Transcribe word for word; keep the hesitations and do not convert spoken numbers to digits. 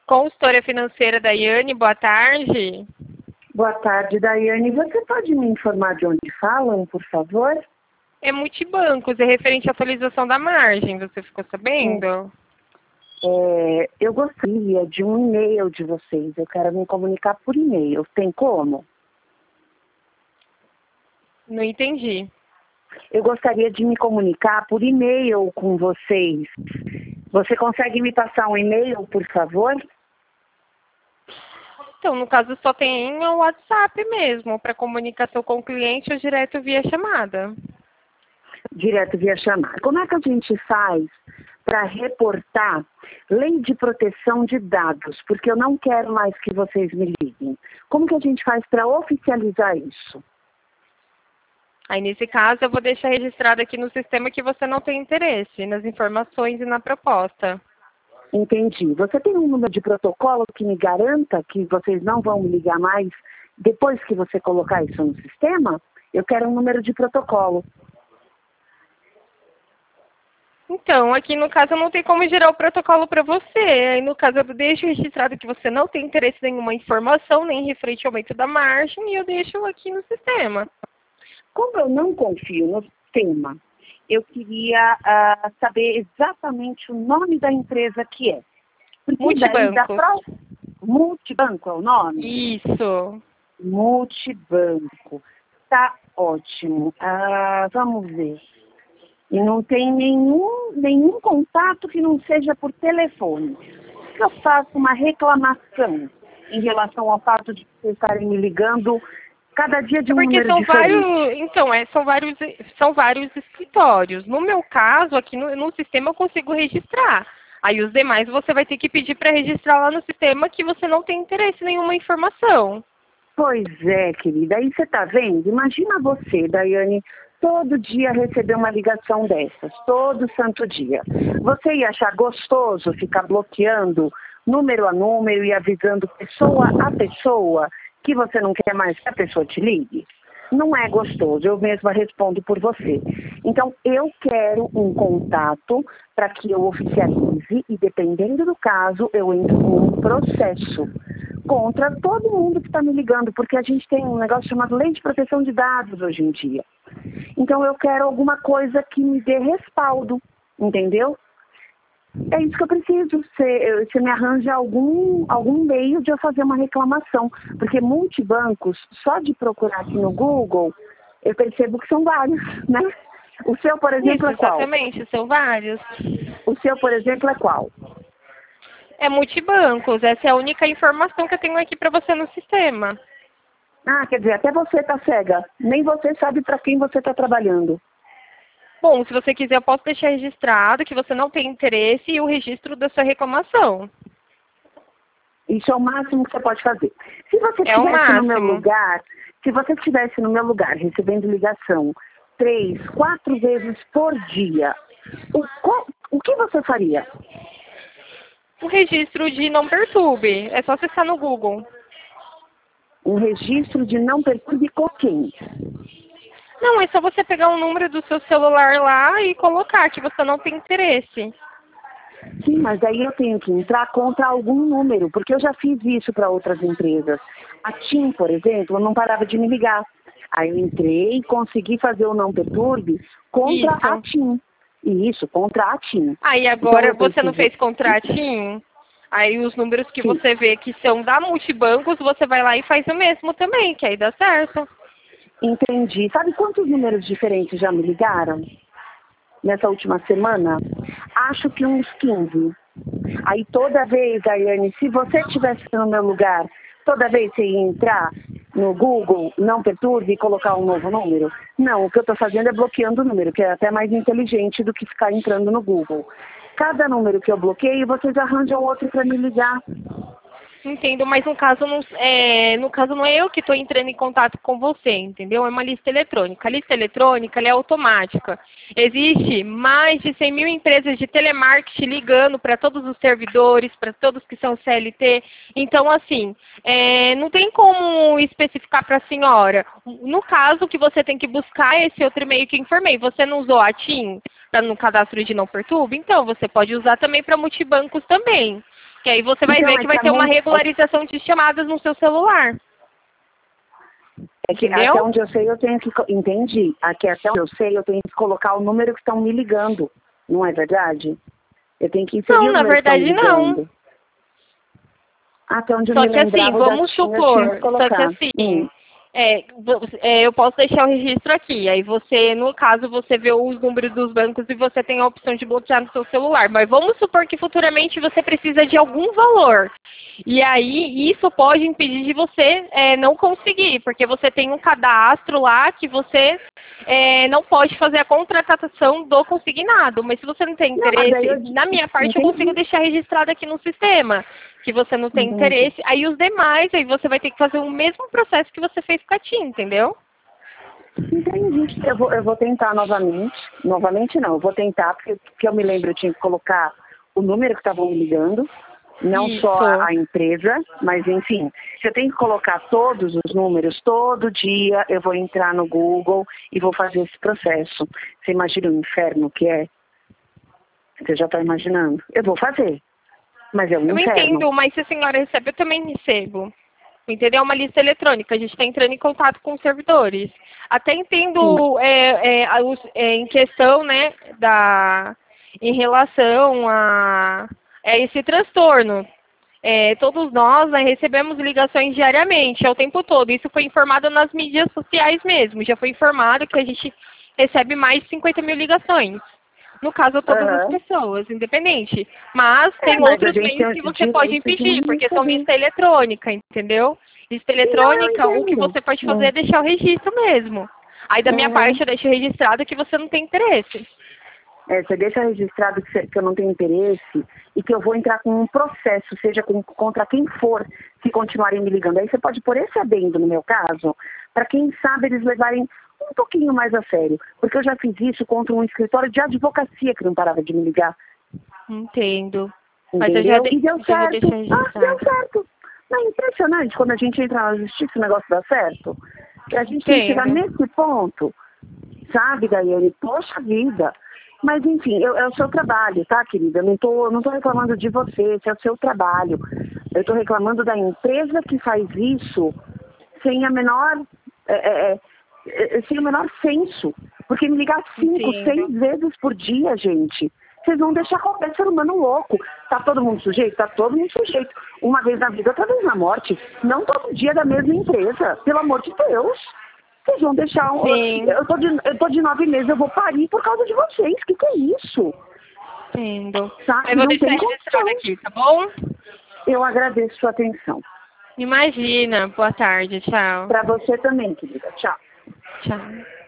Consultora financeira Daiane, boa tarde. Boa tarde, Daiane. Você pode me informar de onde falam, por favor? É Multibancos, é referente à atualização da margem, você ficou sabendo? É, eu gostaria de um e-mail de vocês. Eu quero me comunicar por e-mail. Tem como? Não entendi. Eu gostaria de me comunicar por e-mail com vocês. Você consegue me passar um e-mail, por favor? Então, no caso, só tem o WhatsApp mesmo, para comunicação com o cliente ou direto via chamada. Direto via chamada. Como é que a gente faz para reportar lei de proteção de dados? Porque eu não quero mais que vocês me liguem. Como que a gente faz para oficializar isso? Aí, nesse caso, eu vou deixar registrado aqui no sistema que você não tem interesse nas informações e na proposta. Entendi. Você tem um número de protocolo que me garanta que vocês não vão me ligar mais depois que você colocar isso no sistema? Eu quero um número de protocolo. Então, aqui no caso, não tem como gerar o protocolo para você. Aí, no caso, eu deixo registrado que você não tem interesse em nenhuma informação, nem referente ao aumento da margem, e eu deixo aqui no sistema. Como eu não confio no sistema, eu queria uh, saber exatamente o nome da empresa que é. Porque Multibanco. Da pro... Multibanco é o nome? Isso. Multibanco. Tá ótimo. Uh, vamos ver. E não tem nenhum, nenhum contato que não seja por telefone. Se eu faço uma reclamação em relação ao fato de vocês estarem me ligando cada dia de um Porque número são diferente. vários, então, é, são vários, são vários escritórios. No meu caso, aqui no, no sistema eu consigo registrar. Aí os demais você vai ter que pedir para registrar lá no sistema que você não tem interesse em nenhuma informação. Pois é, querida. Aí você está vendo? Imagina você, Daiane, todo dia receber uma ligação dessas, todo santo dia. Você ia achar gostoso ficar bloqueando número a número e avisando pessoa a pessoa que você não quer mais que a pessoa te ligue? Não é gostoso, eu mesma respondo por você. Então, eu quero um contato para que eu oficialize e, dependendo do caso, eu entro com um processo contra todo mundo que está me ligando, porque a gente tem um negócio chamado Lei de Proteção de Dados hoje em dia. Então, eu quero alguma coisa que me dê respaldo, entendeu? É isso que eu preciso. Você, você me arranja algum, algum meio de eu fazer uma reclamação. Porque multibancos, só de procurar aqui no Google, eu percebo que são vários, né? O seu, por exemplo, Isso, é qual? exatamente, são vários. O seu, por exemplo, é qual? É Multibancos, essa é a única informação que eu tenho aqui para você no sistema. Ah, quer dizer, até você tá cega. Nem você sabe para quem você está trabalhando. Bom, se você quiser, eu posso deixar registrado que você não tem interesse e o registro da sua reclamação. Isso é o máximo que você pode fazer. Se você É o estivesse no meu máximo. lugar, se você estivesse no meu lugar recebendo ligação três, quatro vezes por dia, o, qual, o que você faria? O registro de não perturbe, é só acessar no Google. Um registro de não perturbe com quem? Não, é só você pegar o número do seu celular lá e colocar que você não tem interesse. Sim, mas aí eu tenho que entrar contra algum número, porque eu já fiz isso para outras empresas. A TIM, por exemplo, não parava de me ligar. Aí eu entrei e consegui fazer o não perturbe contra Isso. a TIM. Isso, contra a TIM. Aí agora Então, eu você não preciso- fez contratinho? Aí os números que Sim. você vê que são da Multibancos, você vai lá e faz o mesmo também, que aí dá certo. Entendi. Sabe quantos números diferentes já me ligaram nessa última semana? Acho que uns quinze. Aí toda vez, Daiane, se você estivesse no meu lugar, toda vez você ia entrar no Google, não perturbe e colocar um novo número? Não, o que eu estou fazendo é bloqueando o número, que é até mais inteligente do que ficar entrando no Google. Cada número que eu bloqueio, vocês arranjam outro para me ligar. Entendo, mas no caso não é, no caso não é eu que estou entrando em contato com você, entendeu? É uma lista eletrônica. A lista eletrônica ela é automática. Existe mais de cem mil empresas de telemarketing ligando para todos os servidores, para todos que são C L T. Então, assim, é, não tem como especificar para a senhora. No caso que você tem que buscar esse outro e-mail que eu informei, você não usou a TIM no cadastro de não perturbe? Então, você pode usar também para multibancos também. Que aí você vai Então, ver é que vai que a ter uma mãe- regularização de chamadas no seu celular. É que Entendeu? até onde eu sei, eu tenho que... co- Entendi. Aqui até onde eu sei, eu tenho que colocar o número que estão me ligando. Não é verdade? Eu tenho que inserir Não, o na número que estão me verdade não. ligando. Até onde eu Só me que assim, lembrava, o vamos gatinho eu tinha supor, que só que colocar. assim, Hum. é, vo- é, eu posso deixar o registro aqui. Aí você, no caso, você vê os números dos bancos e você tem a opção de bloquear no seu celular. Mas vamos supor que futuramente você precisa de algum valor. E aí isso pode impedir de você é, não conseguir, porque você tem um cadastro lá que você é, não pode fazer a contratação do consignado. Mas se você não tem Não, mas aí eu interesse, na minha parte eu consigo entendi. deixar registrado aqui no sistema que você não tem Entendi. interesse, aí os demais, aí você vai ter que fazer o mesmo processo que você fez com a Tim, entendeu? Entendi. Eu vou, eu vou tentar novamente. Novamente não, eu vou tentar, porque, porque eu me lembro, eu tinha que colocar o número que estavam me ligando, não só a, Isso. a empresa, mas enfim, se eu tenho que colocar todos os números, todo dia eu vou entrar no Google e vou fazer esse processo. Você imagina o inferno que é? Você já está imaginando? Eu vou fazer, mas é um Eu inferno. entendo, mas se a senhora recebe, eu também recebo. Entendeu? É uma lista eletrônica, a gente está entrando em contato com os servidores. Até Sim. entendo é, é, a- os- é, em questão, né, da, em relação a, a esse transtorno. É, todos nós, né, recebemos ligações diariamente, é o tempo todo. Isso foi informado nas mídias sociais mesmo. Já foi informado que a gente recebe mais de cinquenta mil ligações. No caso, todas as Aham. pessoas, independente. Mas É, tem mas a outros gente tem meios o que você direito pode de impedir, porque são receber. lista eletrônica, entendeu? Lista Não, eu eletrônica, o que entendo. você pode fazer Hum. é deixar o registro mesmo. Aí da minha Uhum. parte eu deixo registrado que você não tem interesse. É, você deixa registrado que, você- que eu não tenho interesse e que eu vou entrar com um processo, seja com- contra quem for, se continuarem me ligando. Aí você pode pôr esse adendo no meu caso, para quem sabe eles levarem um pouquinho mais a sério. Porque eu já fiz isso contra um escritório de advocacia que não parava de me ligar. Entendo. Mas eu já, Entendeu? de... E deu eu vou deixar certo. Ah, deu registrado. certo. Não é impressionante quando a gente entra na justiça e o negócio dá certo? A gente tem que chegar Entendo. nesse ponto. Sabe, Daiane? Poxa vida. Mas, enfim, eu- é o seu trabalho, tá, querida? Eu não tô, não tô reclamando de você, esse é o seu trabalho. Eu tô reclamando da empresa que faz isso sem a menor, é, é, é, é, sem o menor senso. Porque me ligar cinco, seis Entendo. vezes por dia, gente, vocês vão deixar qualquer ser humano louco. Tá todo mundo sujeito? Tá todo mundo sujeito. Uma vez na vida, outra vez na morte. Não todo dia da mesma empresa. Pelo amor de Deus. Vocês vão deixar um... Sim. Eu tô, de, eu tô de nove meses, eu vou parir por causa de vocês. O que, que é isso? Entendo. Sabe? Eu vou Não deixar tem registrado condição. aqui, tá bom? Eu agradeço sua atenção. Imagina. Boa tarde. Tchau. Para você também, querida. Tchau. Tchau.